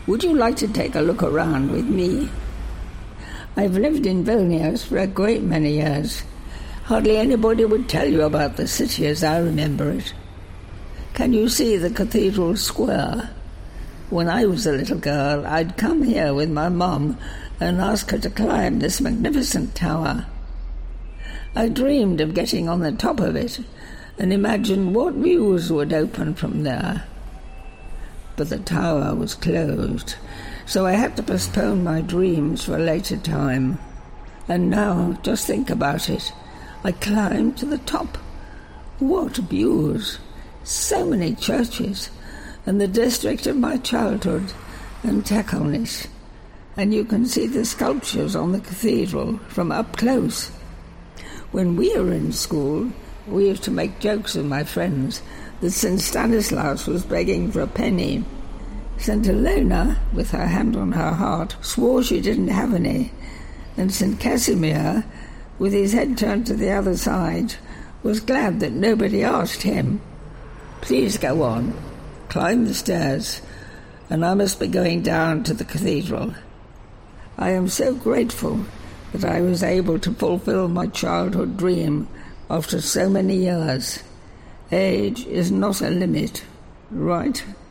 Would you like to take a look around with me? I've lived in Vilnius for a great many years. Hardly anybody would tell you about the city as I remember it. Can you see the cathedral square? When I was a little girl, I'd come here with my mum and ask her to climb this magnificent tower. I dreamed of getting on the top of it and imagined what views would open from there. But the tower was closed, so I had to postpone my dreams for a later time. And now, just think about it. I climbed to the top. What views! So many churches, and the district of my childhood, and Takelnis. And you can see the sculptures on the cathedral from up close. When we were in school, we used to make jokes with my friends that St. Stanislaus was begging for a penny. St. Helena, with her hand on her heart, swore she didn't have any, and St. Casimir, with his head turned to the other side, was glad that nobody asked him. Please go on, climb the stairs, and I must be going down to the cathedral. I am so grateful that I was able to fulfill my childhood dream after so many years. Age is not a limit, right?